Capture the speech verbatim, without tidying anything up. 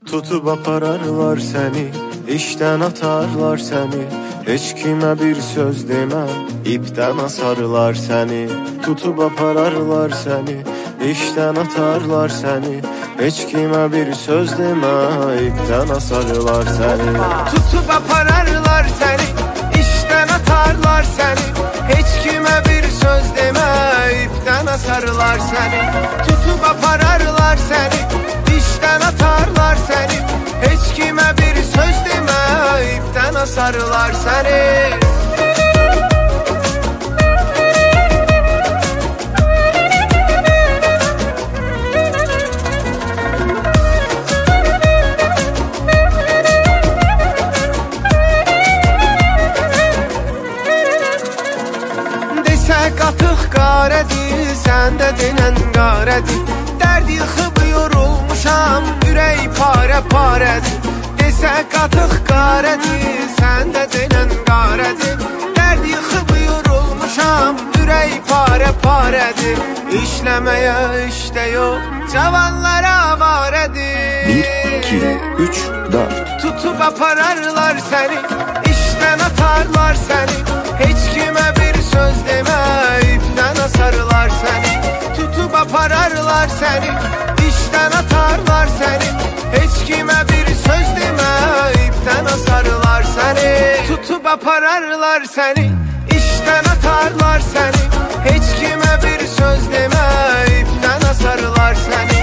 Tutup apararlar seni, işten atarlar seni. Hiç kime bir söz deme, ipten asarlar seni. Tutup apararlar seni, işten atarlar seni. Hiç kime bir söz deme, ipten asarlar seni. Tutup apararlar seni, işten atarlar seni. Hiç kime bir söz deme, ipten asarlar seni. Tutup apararlar seni, işten atarlar seni. Hiç kime bir söz deme, ipten asarlar seni. Qatıq qarədir, səndə denən qarədir. Dərd yıxıb yorulmuşam, ürək parə-parədir. Desə qatıq qarədir, səndə denən qarədir. Dərd yıxıb yorulmuşam, ürək parə-parədir. İşləməyə işdə yox, cavanlara avarədir. Bir, iki, üç, dört. Tutup apararlar səni, işdən atarlar səni. Heç kimə bir söz demə, ipdən asarlar səni. Tutup apararlar səni, işdən atarlar səni. Heç kimə bir söz demə, ipdən asarlar səni. Tutup apararlar səni, işdən atarlar səni. Heç kimə bir söz demə, ipdən asarlar səni.